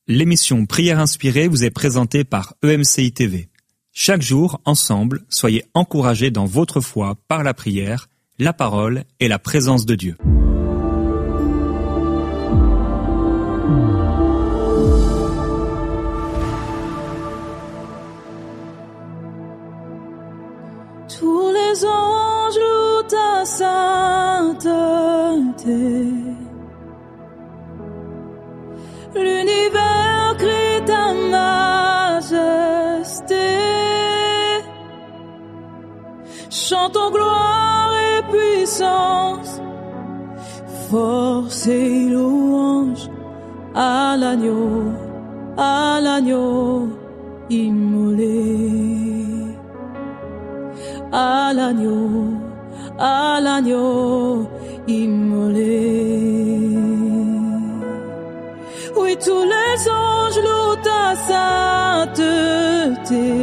L'émission Prière inspirée vous est présentée par EMCI TV. Chaque jour, ensemble, soyez encouragés dans votre foi par la prière, la parole et la présence de Dieu. Tous les anges louent ta sainteté. L'univers crie ta majesté. Chantons gloire et puissance, force et louange à l'agneau immolé. À l'agneau immolé. Oui, tous les anges louent ta sainteté.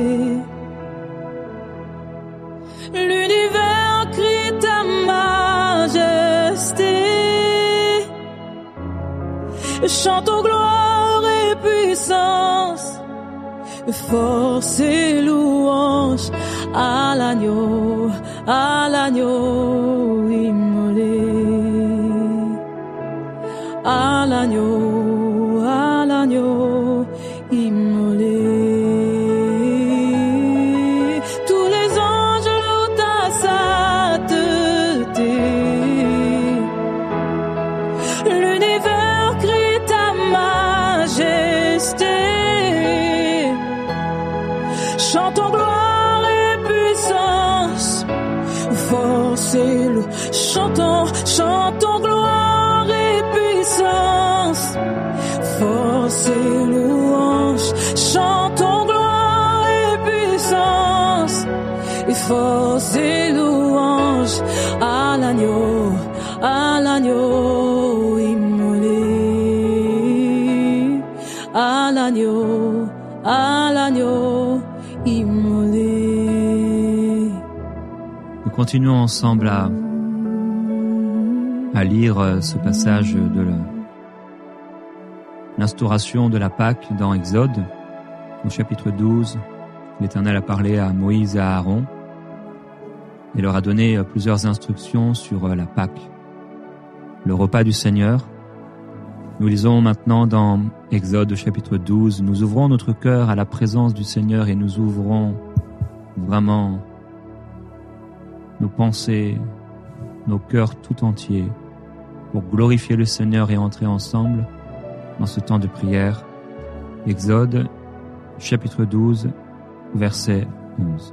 L'univers crie ta majesté. Chantons gloire et puissance, force et louange à l'agneau immolé. À l'agneau immolé. Tous les anges louent ta sainteté. L'univers crie ta majesté. Chantons gloire et puissance, force et louange. Chantons gloire et puissance, force et louange. Chantons gloire et puissance, et force et louange à l'agneau immolé. À l'agneau immolé. Nous continuons ensemble à lire ce passage de l'instauration de la Pâque dans Exode, au chapitre 12. L'Éternel a parlé à Moïse et à Aaron et leur a donné plusieurs instructions sur la Pâque, le repas du Seigneur. Nous lisons maintenant dans Exode chapitre 12, nous ouvrons notre cœur à la présence du Seigneur et nous ouvrons vraiment nos pensées, nos cœurs tout entiers pour glorifier le Seigneur et entrer ensemble dans ce temps de prière. Exode chapitre 12, verset 11.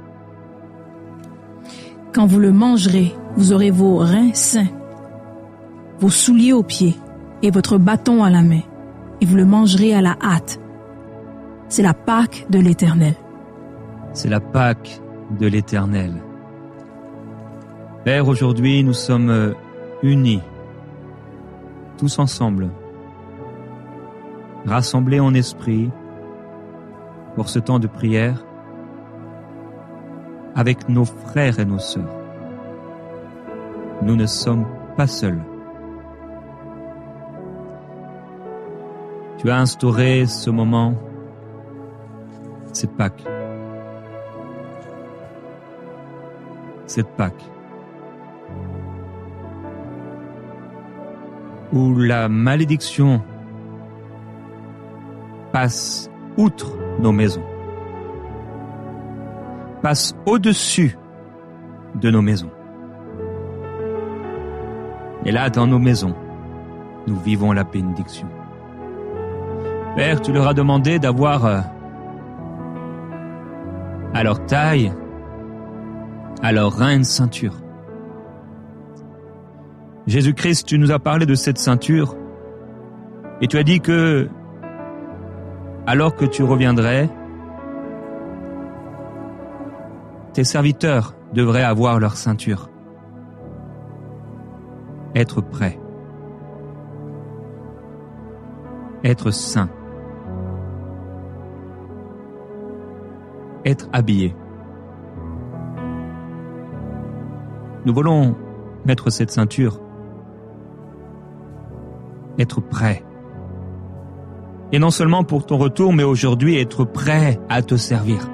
Quand vous le mangerez, vous aurez vos reins sains, vos souliers aux pieds et votre bâton à la main, et vous le mangerez à la hâte. C'est la Pâque de l'Éternel. C'est la Pâque de l'Éternel. Père, aujourd'hui nous sommes unis, tous ensemble, rassemblés en esprit pour ce temps de prière avec nos frères et nos sœurs. Nous ne sommes pas seuls. Tu as instauré ce moment, cette Pâque. Cette Pâque où la malédiction passe outre nos maisons, passe au-dessus de nos maisons. Et là, dans nos maisons, nous vivons la bénédiction. Père, tu leur as demandé d'avoir à leur taille, à leur rein, une ceinture. Jésus-Christ, tu nous as parlé de cette ceinture et tu as dit que, alors que tu reviendrais, tes serviteurs devraient avoir leur ceinture. Être prêts. Être saints. Être habillés. Nous voulons mettre cette ceinture, être prêts Et non seulement pour ton retour, mais aujourd'hui être prêt à te servir.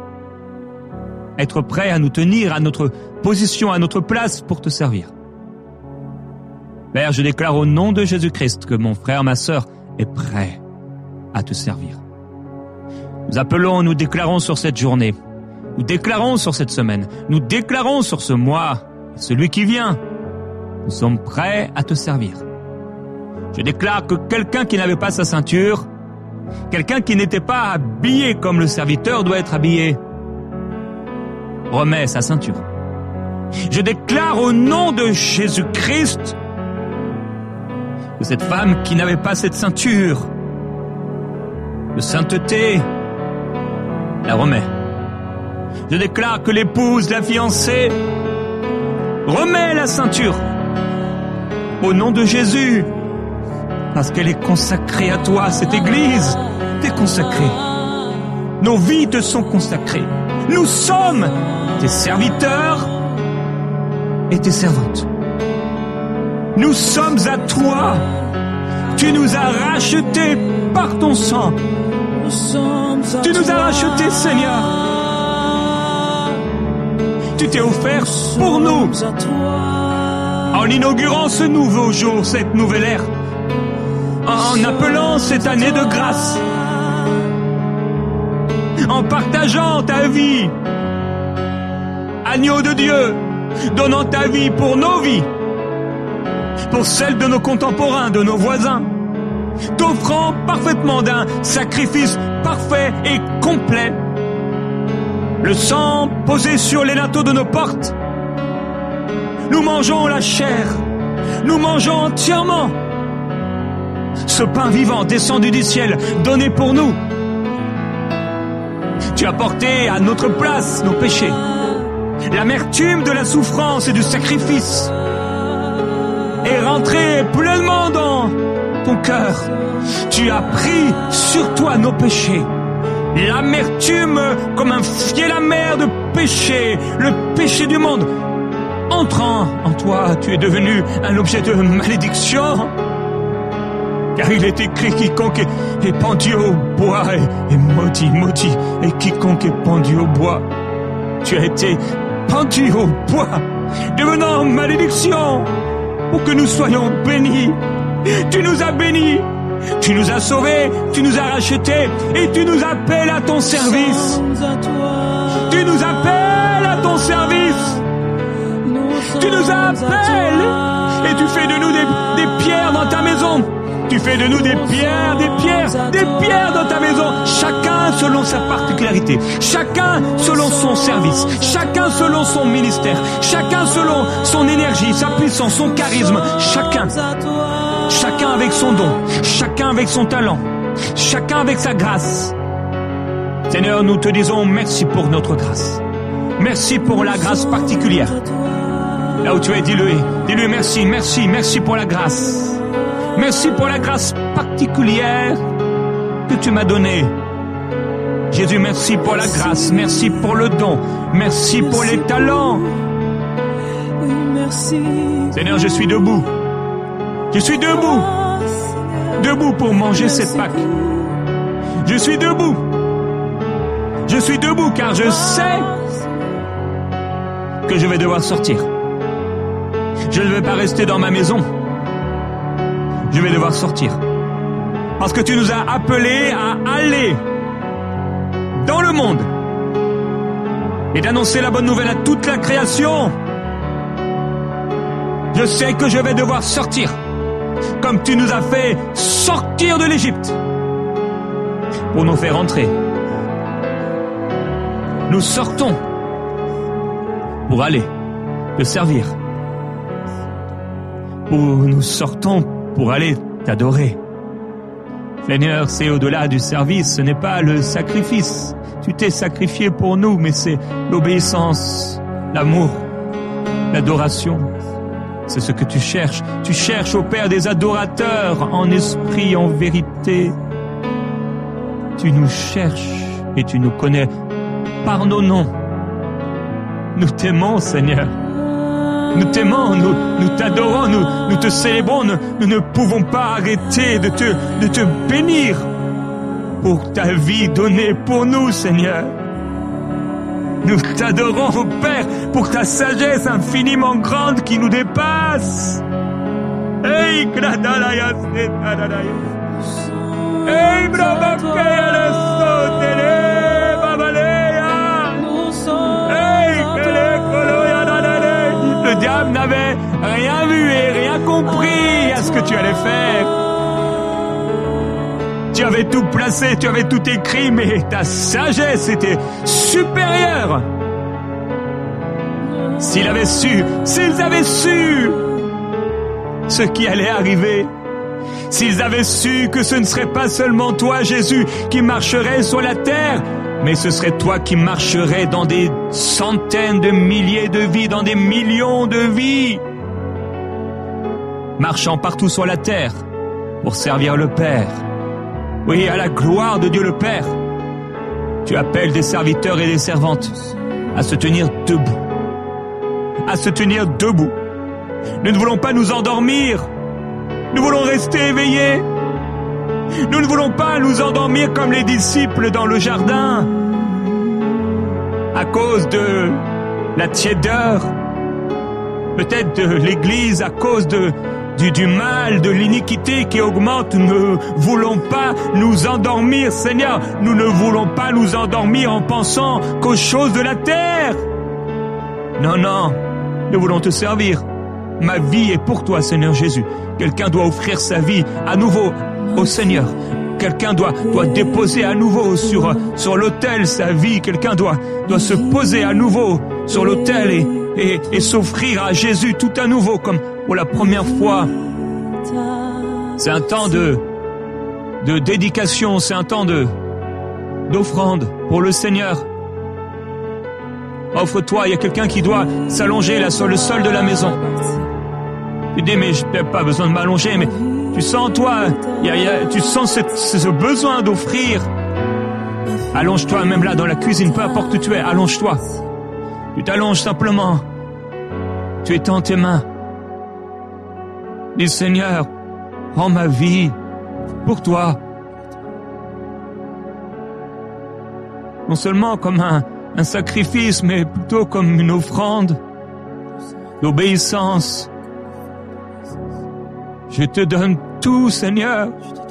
Être prêt à nous tenir à notre position, à notre place pour te servir. Père, je déclare au nom de Jésus-Christ que mon frère, ma sœur est prêt à te servir. Nous appelons, nous déclarons sur cette journée, nous déclarons sur cette semaine, nous déclarons sur ce mois, celui qui vient, nous sommes prêts à te servir. Je déclare que quelqu'un qui n'avait pas sa ceinture, quelqu'un qui n'était pas habillé comme le serviteur doit être habillé, remet sa ceinture. Je déclare au nom de Jésus-Christ que cette femme qui n'avait pas cette ceinture de sainteté la remet. Je déclare que l'épouse, la fiancée, remet la ceinture au nom de Jésus, parce qu'elle est consacrée à toi. Cette église t'est consacrée. Nos vies te sont consacrées. Nous sommes tes serviteurs et tes servantes. Nous sommes à toi. Tu nous as rachetés par ton sang. Tu nous as rachetés, Seigneur. Tu t'es offert pour nous. En inaugurant ce nouveau jour, cette nouvelle ère, en appelant cette année de grâce, en partageant ta vie, agneau de Dieu, donnant ta vie pour nos vies, pour celle de nos contemporains, de nos voisins, t'offrant parfaitement d'un sacrifice parfait et complet, le sang posé sur les linteaux de nos portes. Nous mangeons la chair, nous mangeons entièrement ce pain vivant descendu du ciel, donné pour nous. Tu as porté à notre place nos péchés, l'amertume de la souffrance et du sacrifice est rentrée pleinement dans ton cœur. Tu as pris sur toi nos péchés, l'amertume comme un fiel amer de péché, le péché du monde. Entrant en toi, tu es devenu un objet de malédiction. Car il est écrit, quiconque est pendu au bois est maudit, maudit. Et quiconque est pendu au bois, tu as été pendu au bois, devenant malédiction, pour que nous soyons bénis. Tu nous as bénis, tu nous as sauvés, tu nous as rachetés, et tu nous appelles à ton service. Tu nous appelles à ton service. Tu nous appelles, et tu fais de nous des pierres dans ta maison. Tu fais de nous des pierres dans ta maison. Chacun selon sa particularité, chacun selon son service, chacun selon son ministère, chacun selon son énergie, sa puissance, son charisme, chacun avec son don, chacun avec son talent, chacun avec sa grâce. Seigneur, nous te disons merci pour notre grâce. Merci pour la grâce particulière. Là où tu es, dis-le merci, merci, merci pour la grâce. Merci pour la grâce particulière que tu m'as donnée. Jésus, merci pour la grâce, merci pour le don, merci pour les talents. Seigneur, je suis debout. Je suis debout. Debout pour manger cette Pâque. Je suis debout. Je suis debout car je sais que je vais devoir sortir. Je ne vais pas rester dans ma maison. Je vais devoir sortir. Parce que tu nous as appelés à aller dans le monde et d'annoncer la bonne nouvelle à toute la création. Je sais que je vais devoir sortir, comme tu nous as fait sortir de l'Égypte, pour nous faire entrer. Nous sortons pour aller te servir. Nous sortons pour aller t'adorer. Seigneur, c'est au-delà du service, ce n'est pas le sacrifice. Tu t'es sacrifié pour nous, mais c'est l'obéissance, l'amour, l'adoration. C'est ce que tu cherches. Tu cherches au Père des adorateurs, en esprit, en vérité. Tu nous cherches et tu nous connais par nos noms. Nous t'aimons, Seigneur. Nous t'aimons, nous t'adorons, nous te célébrons, nous ne pouvons pas arrêter de te bénir pour ta vie donnée pour nous, Seigneur. Nous t'adorons, Père, pour ta sagesse infiniment grande qui nous dépasse. Hey, Gradalaya, Setaraya. Hey, Brabakaya, Sotele, Babalea. Hey, Kelekoloya, Dadale. Le diable n'avait rien vu et rien compris à ce que tu allais faire. Tu avais tout placé, tu avais tout écrit, mais ta sagesse était supérieure. S'ils avaient su ce qui allait arriver, s'ils avaient su que ce ne serait pas seulement toi, Jésus, qui marcherais sur la terre, mais ce serait toi qui marcherais dans des centaines de milliers de vies, dans des millions de vies, marchant partout sur la terre pour servir le Père. Oui, à la gloire de Dieu le Père. Tu appelles des serviteurs et des servantes à se tenir debout. À se tenir debout. Nous ne voulons pas nous endormir. Nous voulons rester éveillés. Nous ne voulons pas nous endormir comme les disciples dans le jardin à cause de la tiédeur, peut-être de l'Église, à cause du mal, de l'iniquité qui augmente. Nous ne voulons pas nous endormir, Seigneur. Nous ne voulons pas nous endormir en pensant qu'aux choses de la terre. Non, non, nous voulons te servir. Ma vie est pour toi, Seigneur Jésus. Quelqu'un doit offrir sa vie à nouveau au Seigneur. Quelqu'un doit déposer à nouveau sur l'autel sa vie. Quelqu'un doit se poser à nouveau sur l'autel et s'offrir à Jésus tout à nouveau comme pour la première fois. C'est un temps de dédication, c'est un temps d'offrande pour le Seigneur. Offre-toi, il y a quelqu'un qui doit s'allonger là sur le sol de la maison. Tu dis, mais je n'ai pas besoin de m'allonger, mais tu sens, toi, tu sens ce besoin d'offrir. Allonge-toi, même là dans la cuisine, peu importe où tu es, allonge-toi. Tu t'allonges simplement. Tu étends tes mains. Dis, Seigneur, rends ma vie pour toi. Non seulement comme un sacrifice, mais plutôt comme une offrande d'obéissance. Je te donne tout, Seigneur.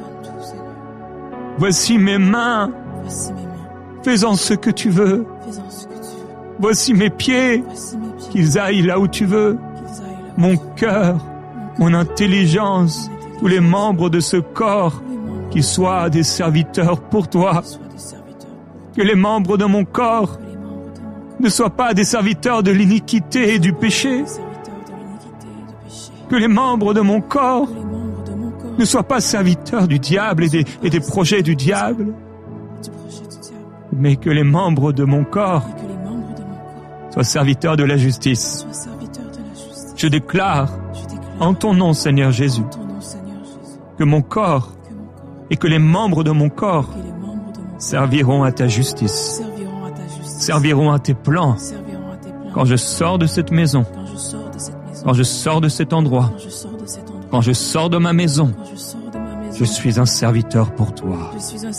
Voici mes mains. Fais-en ce que tu veux. Voici mes pieds. Qu'ils aillent là où tu veux. Mon cœur, mon intelligence, tous les membres de ce corps, qu'ils soient des serviteurs pour toi. Que les membres de mon corps ne soient pas des serviteurs de l'iniquité et du péché. Que les membres de mon corps ne soient pas serviteurs du diable et des projets du diable, mais que les membres de mon corps soient serviteurs de la justice. Je déclare en ton nom, Seigneur Jésus, que mon corps et que les membres de mon corps serviront à ta justice, serviront à tes plans. Quand je sors de cette maison, quand je sors de cet endroit, quand je sors de ma maison, je suis un serviteur pour toi.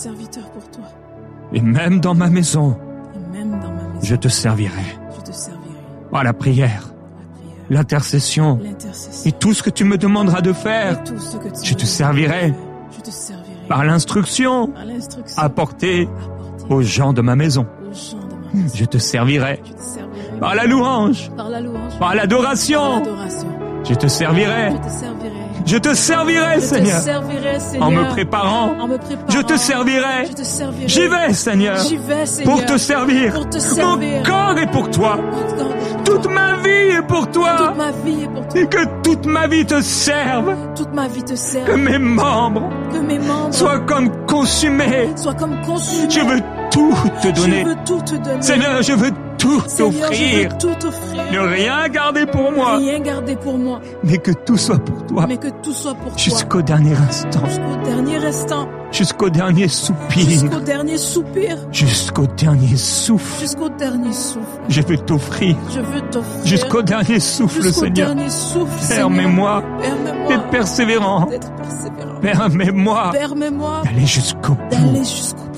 Et même dans ma maison, je te servirai. Par la prière, l'intercession et tout ce que tu me demanderas de faire, je te servirai. Par l'instruction apportée aux gens de ma maison, je te servirai. Par la louange, par l'adoration, je te servirai. Je te servirai, Seigneur. En me préparant, je te servirai. J'y vais, Seigneur, pour te servir. Mon corps est pour toi. Toute ma vie est pour toi. Et que toute ma vie te serve. Que mes membres soient comme consumés. Je veux tout te donner. Seigneur, je veux tout t'offrir. Ne rien garder pour moi. Mais que tout soit pour toi. Jusqu'au dernier instant. Jusqu'au dernier soupir. Jusqu'au dernier souffle. Je veux t'offrir. Jusqu'au dernier souffle, Seigneur. Permets-moi d'être persévérant. Permets-moi d'aller jusqu'au bout.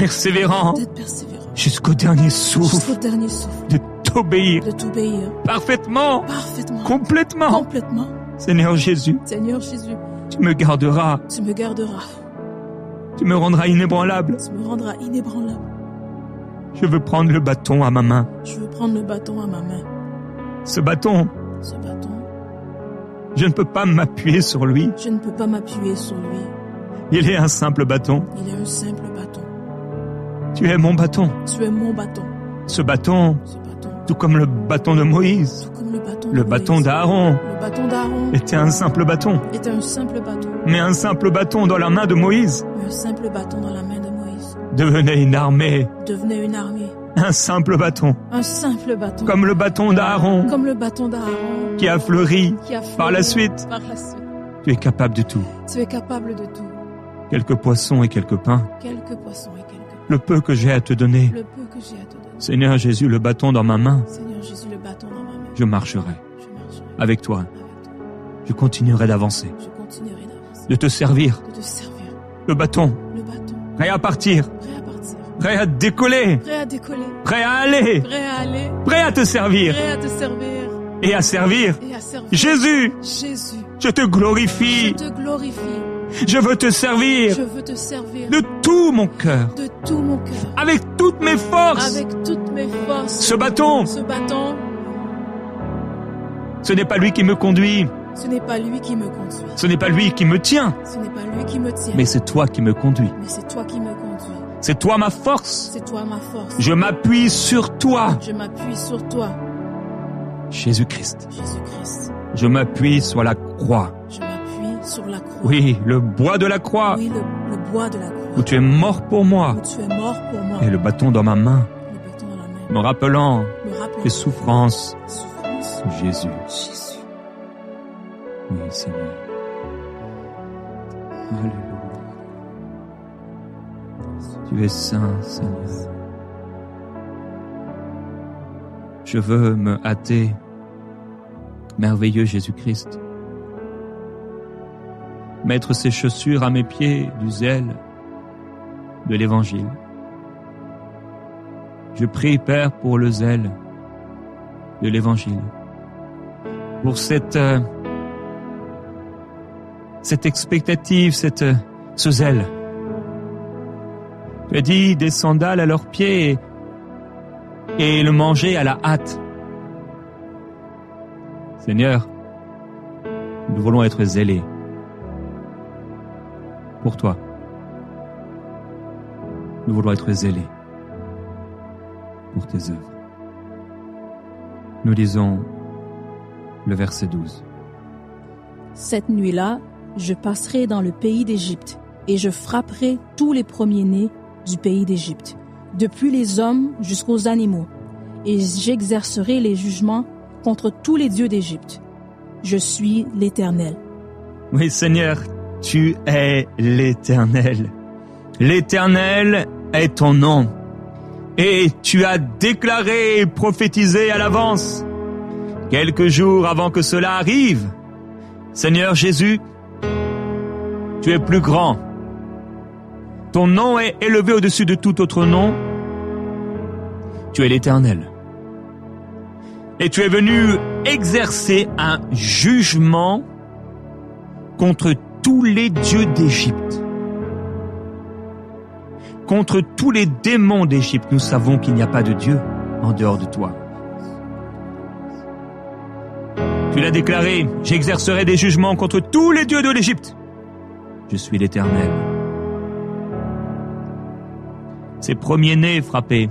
persévérant d'être persévérant jusqu'au dernier jusqu'au souffle, dernier souffle, de t'obéir de t'obéir parfaitement, parfaitement, complètement. complètement. Seigneur Jésus, Seigneur Jésus, tu me garderas, tu me garderas, tu me rendras inébranlable. tu me rendras inébranlable. Je veux prendre le bâton à ma main. Je veux prendre le bâton à ma main. Ce bâton, Ce bâton, je ne peux pas m'appuyer sur lui. je ne peux pas m'appuyer sur lui. Il est un simple bâton. Il est un simple bâton. Tu es mon bâton. Tu es mon bâton. Ce bâton, Ce bâton, tout comme le bâton de Moïse, tout comme le bâton de le bâton Moïse. d'Aaron, Le bâton d'Aaron était un simple bâton. était un simple bâton. Mais un simple bâton dans la main de Moïse Mais un simple bâton dans la main de Moïse devenait une armée. devenait une armée. Un simple bâton, Un simple bâton. comme le bâton d'Aaron, Comme le bâton d'Aaron qui a fleuri qui a fleuri par la suite. par la suite. Tu es capable de tout. Tu es capable de tout. Quelques poissons et quelques pains, Quelques poissons et quelques le peu que j'ai à te donner. le peu que j'ai à te donner. Seigneur Jésus, le bâton dans ma main, Seigneur Jésus, le bâton dans ma main. je marcherai Je marcherai avec toi. avec toi. Je continuerai d'avancer, Je continuerai d'avancer. de te servir. De te servir. Le bâton, Le bâton. prêt à partir, Prêt à partir. prêt à décoller, Prêt à décoller. prêt à aller, Prêt à aller. prêt à te servir Prêt à te servir. et à servir. Et à servir. Jésus, Jésus, je te je glorifie. te glorifie. Je veux te servir Je veux te servir de tout mon cœur, de tout mon cœur. avec toutes mes forces. Avec toutes mes forces. Ce bâton, Ce bâton, ce n'est pas lui qui me conduit, ce n'est pas lui qui me conduit. ce n'est pas lui qui me tient, Ce n'est pas lui qui me tient. mais c'est toi qui me conduis. Mais c'est toi qui me conduis. C'est toi ma force. C'est toi ma force. Je m'appuie sur toi, Je m'appuie sur toi, Jésus-Christ. Jésus-Christ. Je m'appuie sur la croix. Je m'appuie sur la croix. Oui, le bois de la croix, Oui, le bois de la croix. où tu es mort pour moi, Où tu es mort pour moi. et le bâton dans ma main, Le bâton dans la main. me rappelant Me rappelant tes souffrances. la souffrance. Jésus. Jésus. Oui, Seigneur. Alléluia. Tu es saint, Seigneur. Je veux me hâter, merveilleux Jésus-Christ, mettre ses chaussures à mes pieds du zèle de l'Évangile. Je prie, Père, pour le zèle de l'Évangile, pour cette expectative, ce zèle. Tu as dit des sandales à leurs pieds et le manger à la hâte. Seigneur, nous voulons être zélés pour toi. Nous voulons être zélés pour tes œuvres. Nous lisons le verset 12. Cette nuit-là, je passerai dans le pays d'Égypte, et je frapperai tous les premiers-nés du pays d'Égypte, depuis les hommes jusqu'aux animaux, et j'exercerai les jugements contre tous les dieux d'Égypte. Je suis l'Éternel. Oui, Seigneur, tu es l'Éternel. L'Éternel est ton nom. Et tu as déclaré et prophétisé à l'avance, quelques jours avant que cela arrive. Seigneur Jésus, tu es plus grand. Ton nom est élevé au-dessus de tout autre nom. Tu es l'Éternel. Et tu es venu exercer un jugement contre tous les dieux d'Égypte. Contre tous les démons d'Égypte. Nous savons qu'il n'y a pas de Dieu en dehors de toi. Tu l'as déclaré, j'exercerai des jugements contre tous les dieux de l'Égypte. Je suis l'Éternel. Ces premiers-nés frappés,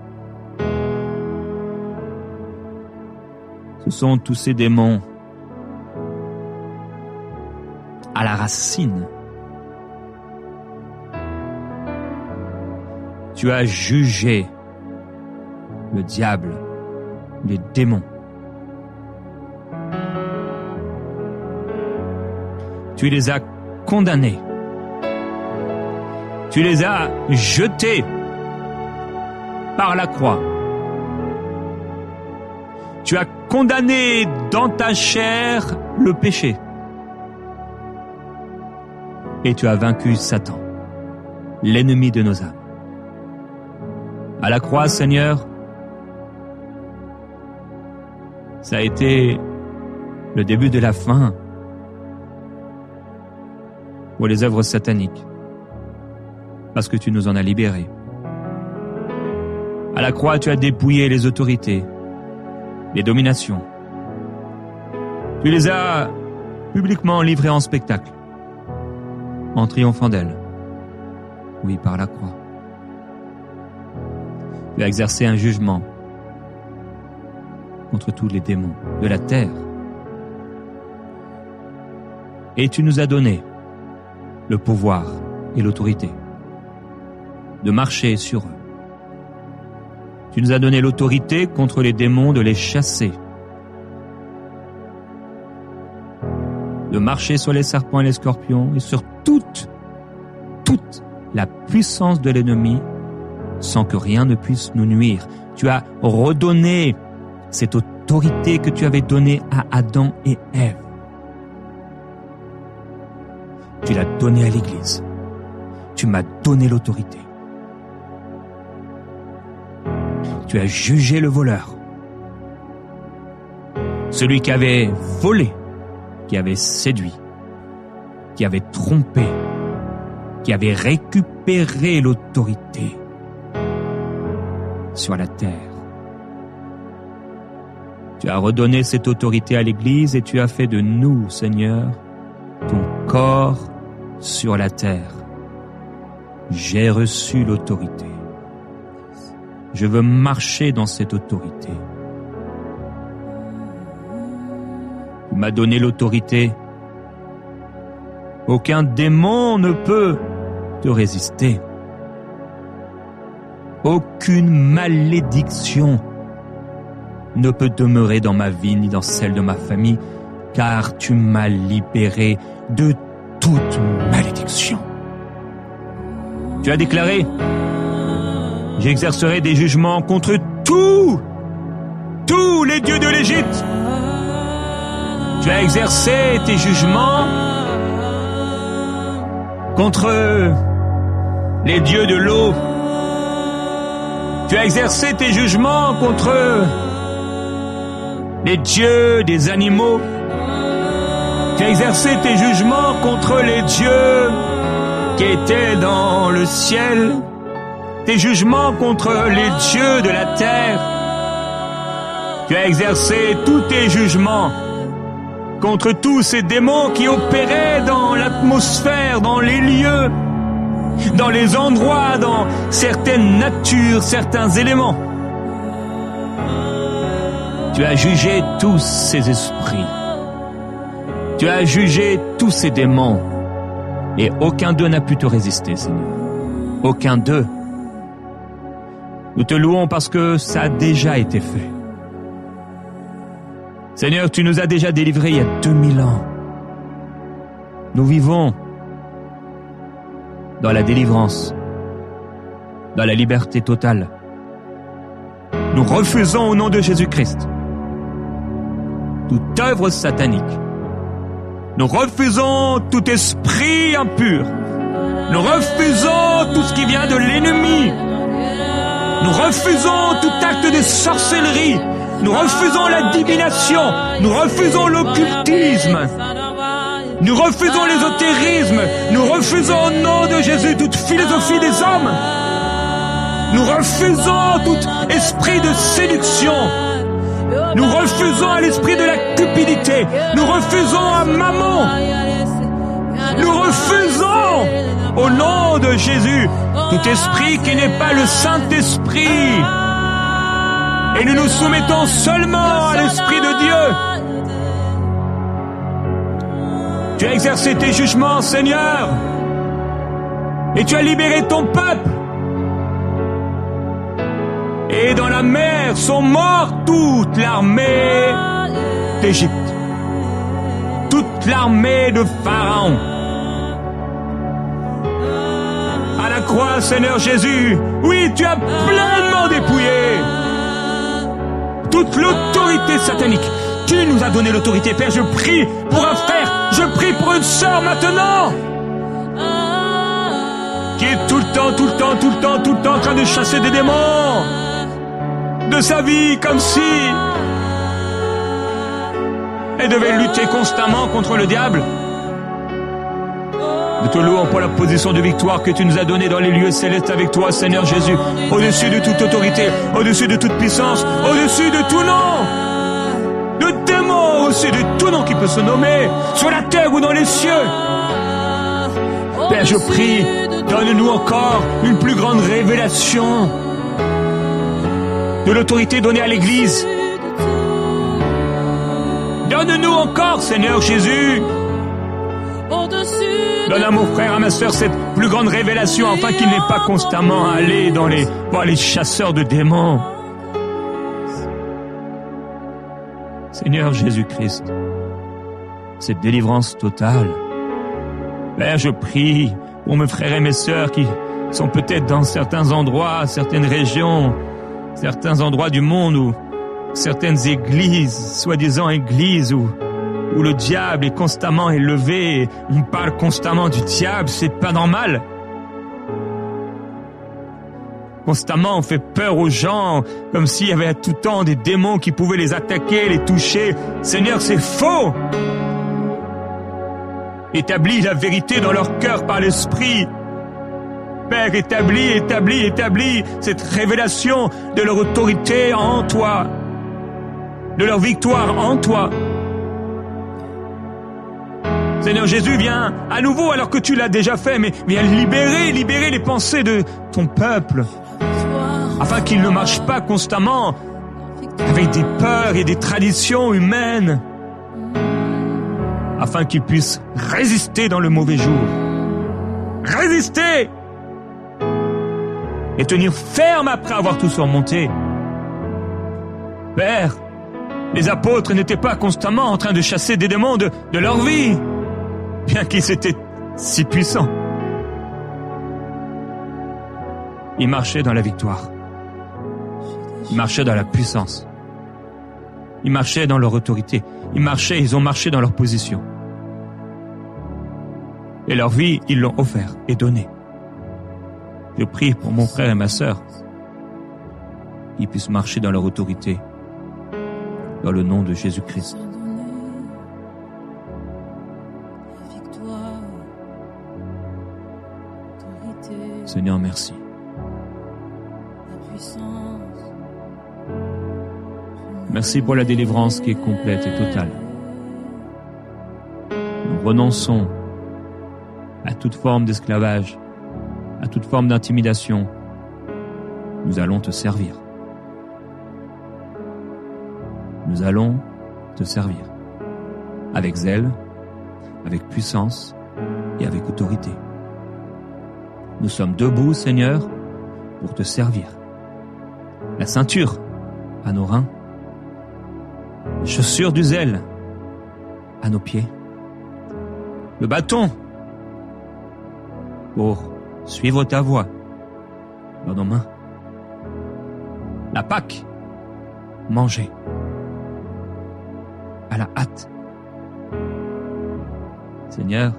ce sont tous ces démons à la racine. Tu as jugé le diable, les démons. Tu les as condamnés. Tu les as jetés par la croix. Tu as condamné dans ta chair le péché. Et tu as vaincu Satan, l'ennemi de nos âmes. À la croix, Seigneur, ça a été le début de la fin pour les œuvres sataniques, parce que tu nous en as libérés. À la croix, tu as dépouillé les autorités, les dominations. Tu les as publiquement livrées en spectacle, en triomphant d'elles. Oui, par la croix. Tu as exercé un jugement contre tous les démons de la terre. Et tu nous as donné le pouvoir et l'autorité de marcher sur eux. Tu nous as donné l'autorité contre les démons de les chasser, de marcher sur les serpents et les scorpions et sur toute la puissance de l'ennemi sans que rien ne puisse nous nuire. Tu as redonné cette autorité que tu avais donnée à Adam et Ève. Tu l'as donnée à l'Église. Tu m'as donné l'autorité. Tu as jugé le voleur, celui qui avait volé, qui avait séduit, qui avait trompé, qui avait récupéré l'autorité sur la terre. Tu as redonné cette autorité à l'Église et tu as fait de nous, Seigneur, ton corps sur la terre. J'ai reçu l'autorité. Je veux marcher dans cette autorité. Tu m'as donné l'autorité. Aucun démon ne peut te résister. Aucune malédiction ne peut demeurer dans ma vie ni dans celle de ma famille, car tu m'as libéré de toute malédiction. Tu as déclaré: j'exercerai des jugements contre tous les dieux de l'Égypte. Tu as exercé tes jugements contre les dieux de l'eau. Tu as exercé tes jugements contre les dieux des animaux. Tu as exercé tes jugements contre les dieux qui étaient dans le ciel. Tes jugements contre les dieux de la terre. Tu as exercé tous tes jugements contre tous ces démons qui opéraient dans l'atmosphère, dans les lieux, dans les endroits, dans certaines natures, certains éléments. Tu as jugé tous ces esprits. Tu as jugé tous ces démons. Et aucun d'eux n'a pu te résister, Seigneur. Aucun d'eux. Nous te louons parce que ça a déjà été fait. Seigneur, tu nous as déjà délivrés il y a 2000 ans. Nous vivons dans la délivrance, dans la liberté totale. Nous refusons au nom de Jésus-Christ toute œuvre satanique. Nous refusons tout esprit impur. Nous refusons tout ce qui vient de l'ennemi. Nous refusons tout acte de sorcellerie. Nous refusons la divination. Nous refusons l'occultisme. Nous refusons l'ésotérisme. Nous refusons au nom de Jésus toute philosophie des hommes. Nous refusons tout esprit de séduction. Nous refusons à l'esprit de la cupidité. Nous refusons à Mammon. Nous refusons au nom de Jésus tout esprit qui n'est pas le Saint-Esprit. Et nous nous soumettons seulement à l'Esprit de Dieu. Tu as exercé tes jugements, Seigneur, et tu as libéré ton peuple. Et dans la mer sont morts toute l'armée d'Égypte, toute l'armée de Pharaon. À la croix, Seigneur Jésus, oui, tu as pleinement dépouillé toute l'autorité satanique. Tu nous as donné l'autorité, Père. Je prie pour un frère, je prie pour une sœur maintenant, qui est tout le temps en train de chasser des démons de sa vie, comme si elle devait lutter constamment contre le diable. Nous te louons pour la position de victoire que tu nous as donnée dans les lieux célestes avec toi, Seigneur Jésus, au-dessus de toute autorité, au-dessus de toute puissance, au-dessus de tout nom, de démons, au-dessus de tout nom qui peut se nommer, sur la terre ou dans les cieux. Père, je prie, donne-nous encore une plus grande révélation de l'autorité donnée à l'Église. Donne-nous encore, Seigneur Jésus. Donne à mon frère, à ma sœur, cette plus grande révélation, afin qu'il n'ait pas constamment à aller voir les chasseurs de démons. Seigneur Jésus-Christ, cette délivrance totale. Père, je prie pour mes frères et mes sœurs qui sont peut-être dans certains endroits, certaines régions, certains endroits du monde où certaines églises, soi-disant églises, où le diable est constamment élevé, on parle constamment du diable, c'est pas normal. Constamment, on fait peur aux gens, comme s'il y avait à tout temps des démons qui pouvaient les attaquer, les toucher. Seigneur, c'est faux! Établis la vérité dans leur cœur par l'Esprit. Père, établis cette révélation de leur autorité en toi, de leur victoire en toi. Seigneur Jésus, viens à nouveau, alors que tu l'as déjà fait, mais viens libérer les pensées de ton peuple, afin qu'ils ne marchent pas constamment avec des peurs et des traditions humaines, afin qu'ils puissent résister dans le mauvais jour. Résister et tenir ferme après avoir tout surmonté. Père, les apôtres n'étaient pas constamment en train de chasser des démons de leur vie, bien qu'ils étaient si puissants. Ils marchaient dans la victoire. Ils marchaient dans la puissance. Ils marchaient dans leur autorité. Ils ont marché dans leur position. Et leur vie, ils l'ont offert et donné. Je prie pour mon frère et ma sœur, qu'ils puissent marcher dans leur autorité, dans le nom de Jésus-Christ. Seigneur, merci. Merci pour la délivrance qui est complète et totale. Nous renonçons à toute forme d'esclavage, à toute forme d'intimidation. Nous allons te servir. Nous allons te servir. Avec zèle, avec puissance et avec autorité. Nous sommes debout, Seigneur, pour te servir. La ceinture à nos reins, les chaussures du zèle à nos pieds, le bâton pour suivre ta voie dans nos mains, la Pâque, manger à la hâte. Seigneur,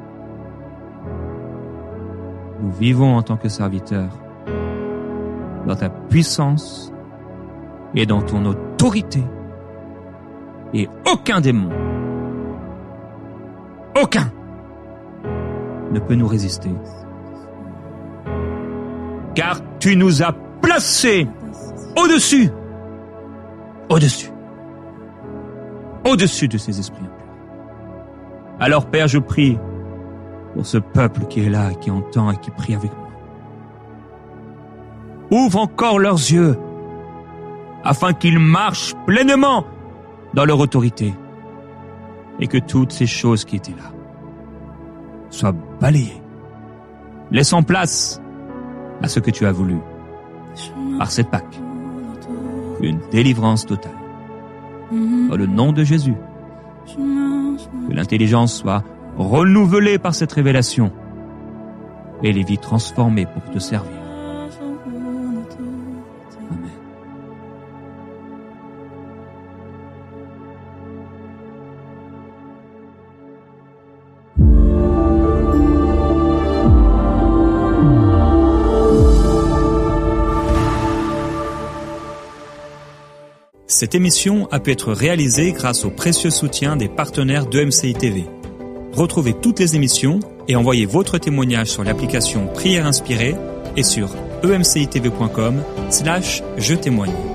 nous vivons en tant que serviteurs dans ta puissance et dans ton autorité, et aucun démon, aucun, ne peut nous résister, car tu nous as placés au-dessus de ces esprits impurs. Alors Père, je prie pour ce peuple qui est là, qui entend et qui prie avec moi. Ouvre encore leurs yeux, afin qu'ils marchent pleinement dans leur autorité, et que toutes ces choses qui étaient là soient balayées, laissant place à ce que tu as voulu, par cette Pâque, une délivrance totale. Dans le nom de Jésus, que l'intelligence soit renouvelée par cette révélation, et les vies transformées pour te servir. Amen. Cette émission a pu être réalisée grâce au précieux soutien des partenaires d'EMCI TV. Retrouvez toutes les émissions et envoyez votre témoignage sur l'application Prière Inspirée et sur emcitv.com/je témoigne.